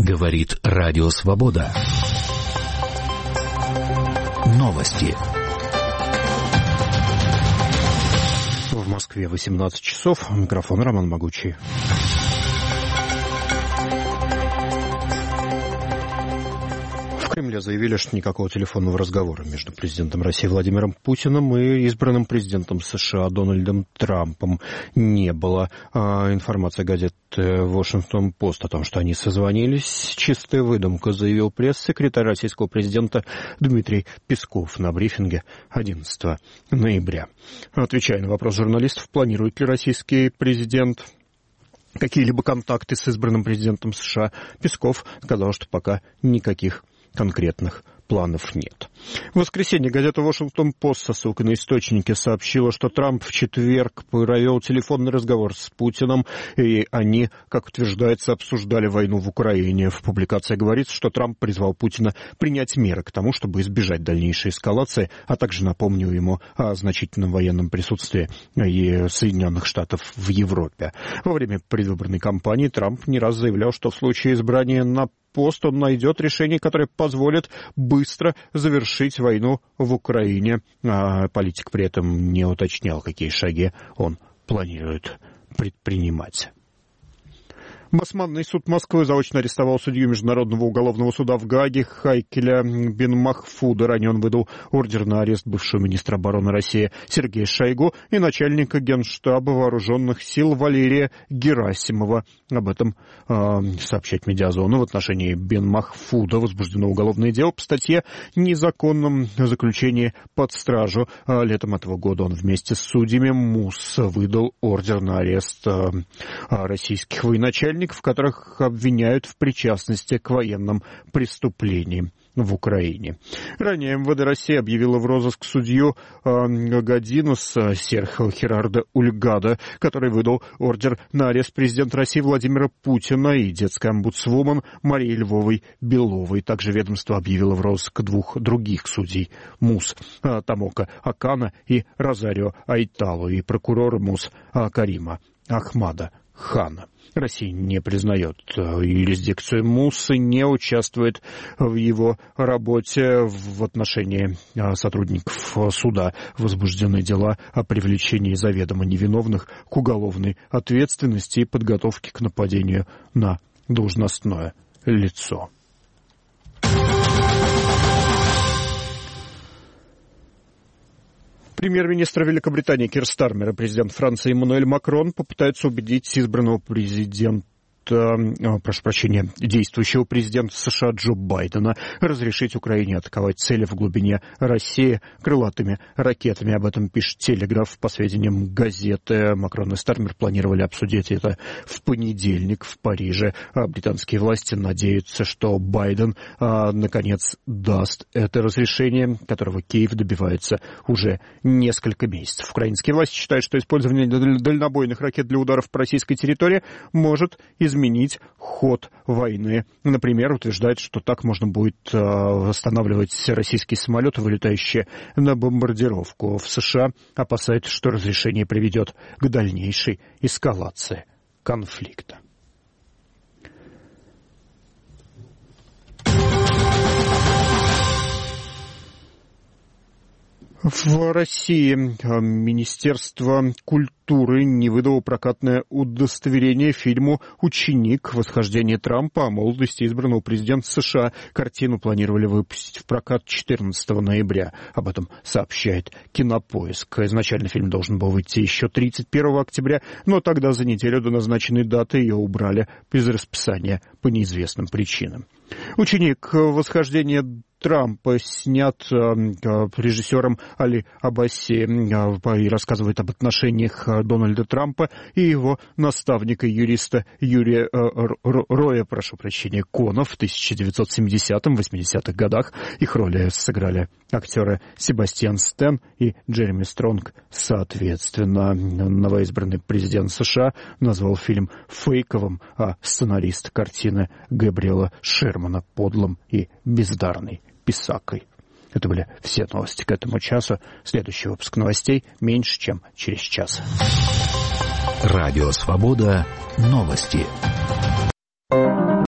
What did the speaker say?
Говорит Радио Свобода. Новости. В Москве 18 часов. Микрофон Роман Могучий. В Кремле заявили, что никакого телефонного разговора между президентом России Владимиром Путиным и избранным президентом США Дональдом Трампом не было. Информация газеты «Вашингтон-Пост» о том, что они созвонились, чистая выдумка, заявил пресс-секретарь российского президента Дмитрий Песков на брифинге 11 ноября. Отвечая на вопрос журналистов, планирует ли российский президент какие-либо контакты с избранным президентом США, Песков сказал, что пока никаких конкретных планов нет. В воскресенье газета «Вашингтон-Пост» со ссылкой на источники сообщила, что Трамп в четверг провел телефонный разговор с Путиным, и они, как утверждается, обсуждали войну в Украине. В публикации говорится, что Трамп призвал Путина принять меры к тому, чтобы избежать дальнейшей эскалации, а также напомнил ему о значительном военном присутствии Соединенных Штатов в Европе. Во время предвыборной кампании Трамп не раз заявлял, что в случае избрания на пост он найдет решение, которое позволит быстро завершить войну в Украине. Политик при этом не уточнял, какие шаги он планирует предпринимать. Басманный суд Москвы заочно арестовал судью Международного уголовного суда в Гааге Хайкеля бин Махфуда. Ранее он выдал ордер на арест бывшего министра обороны России Сергея Шойгу и начальника Генштаба Вооруженных сил Валерия Герасимова. Об этом сообщает Медиазона. В отношении бин Махфуда возбуждено уголовное дело по статье «Незаконном заключении под стражу». Летом этого года он вместе с судьями МУС выдал ордер на арест российских военачальников, в которых обвиняют в причастности к военным преступлениям в Украине. Ранее МВД России объявила в розыск судью Гадинуса Серхио Херардо Ульгада, который выдал ордер на арест президента России Владимира Путина и детской омбудсвумен Марии Львовой Беловой. Также ведомство объявило в розыск двух других судей МУС Томока Акана и Розарио Айталу и прокурора МУС Карима Ахмада Хана. Россия не признает юрисдикцию МУС и не участвует в его работе. В отношении сотрудников суда возбуждены дела о привлечении заведомо невиновных к уголовной ответственности и подготовке к нападению на должностное лицо. Премьер-министр Великобритании Кир Стармер и президент Франции Эммануэль Макрон попытаются убедить избранного действующего президента США Джо Байдена разрешить Украине атаковать цели в глубине России крылатыми ракетами. Об этом пишет «Телеграф». По сведениям газеты, Макрон и Стармер планировали обсудить это в понедельник в Париже. Британские власти надеются, что Байден наконец даст это разрешение, которого Киев добивается уже несколько месяцев. Украинские власти считают, что использование дальнобойных ракет для ударов по российской территории может изменить ход войны. Например, утверждает, что так можно будет останавливать российские самолеты, вылетающие на бомбардировку. В США опасаются, что разрешение приведет к дальнейшей эскалации конфликта. В России Министерство культуры не выдало прокатное удостоверение фильму «Ученик. Восхождение Трампа» о молодости избранного президента США. Картину планировали выпустить в прокат 14 ноября. Об этом сообщает Кинопоиск. Изначально фильм должен был выйти еще 31 октября, но тогда за неделю до назначенной даты ее убрали без расписания по неизвестным причинам. «Ученик. Восхождение Трампа» снят режиссером Али Аббаси и рассказывает об отношениях Дональда Трампа и его наставника-юриста Юрия Роя, Кона в 1970-80-х годах. Их роли сыграли актеры Себастьян Стэн и Джереми Стронг соответственно. Новоизбранный президент США назвал фильм фейковым, а сценарист картины Габриэла Шермана подлым и бездарной писакой. Это были все новости к этому часу. Следующий выпуск новостей меньше, чем через час. Радио Свобода. Новости.